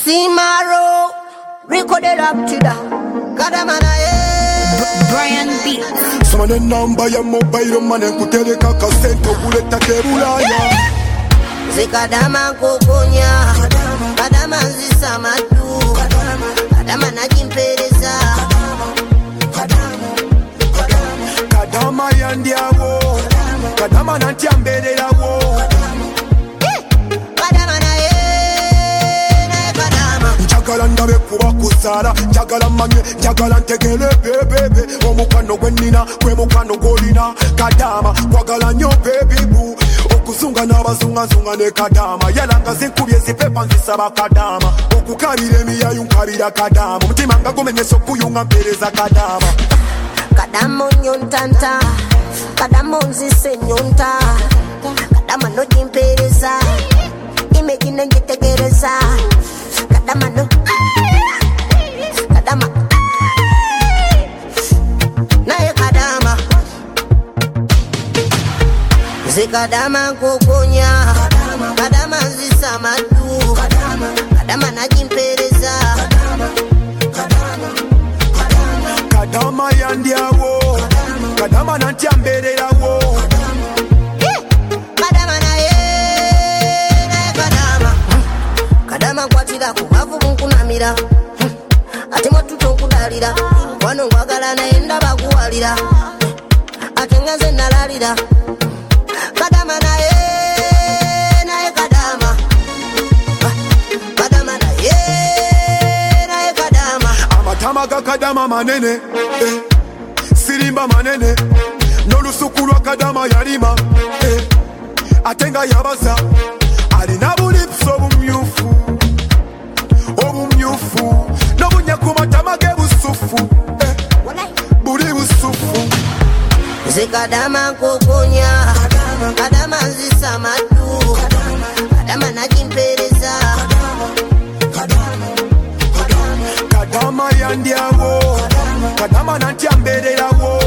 Simaro, Rico de Raptida, Kadamana, Brian B. Someone number ya mobile money kuteleka kasento kuleta kebulaya. Zikadama kukunya, kadama nzisama tu, kadama najimpereza, kadama yandiawo, kadama nantiambelelawo. Njagala ndabe kuba kusala, njagala manye, njagala ntegele bebebe. Omukwano gwenina, gwe mukwano gwolina. Kadama, kwagala nnyo baby boo. Okuzunga n'abazungazunga ne kadama. Yalanga zinkubye zipepa nzisaba kadama. Okukabira emiyayu nkabira kadama. Omutima nga gumenyesa okuyunga mpereza kadama. Kadama onyontanta, kadama onzise nyonta, kadama nojimpereza, imegine njitegereza. Kadama no, kadama, nae kadama, zikadama kukunya, kadama nzisama tu, kadama najimpereza, kadama yandiawo, kadama nantiambelelawo. Kadama kwatira kubavu munkunamira ate mwatuto nkudalira wano nkwagala naye ndaba kuwalira ate nga nze nalalira kadama naye kadama kadama naye kadama amatama ga kadama manene sirimba manene n'olusuku lwa kadama yalima ate nga yabaza alina bulipusi obumyufu n'obunya ku matama ge busufu buli busufu. zikadama kukunya kadama nzisama tu kadama najimpereza kadama yandiawo kadama nantiambelelawo.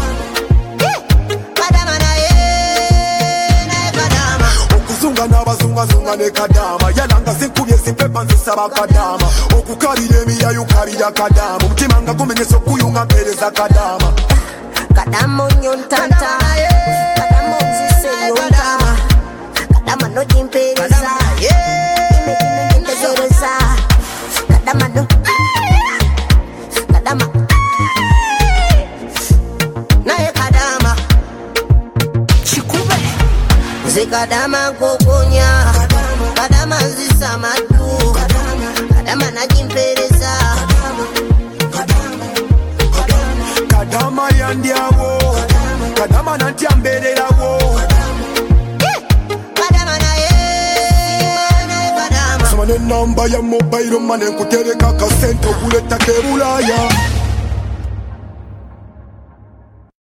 Okuzunga n'abazungazunga ne kadama. Yalanga zinkubye zipepa nzisaba kadama. Okukabira emiyayu kabira kadama. Omutima nga gumenyesa okuyunga mpereza kadama. Kadama onyontanta, kadama onzise nyonta, kadama nojimpereza, imegine njitegereza. Kadama no, kadama, nae kadama, chikube. Zikadama kukunya, kadama nzisama tu, kadama najimpereza, kadama yandiawo, kadama nantiambelelawo. kadama naye kadama. Someone number ya mobile money kuteleka kasento kuleta kebulaya.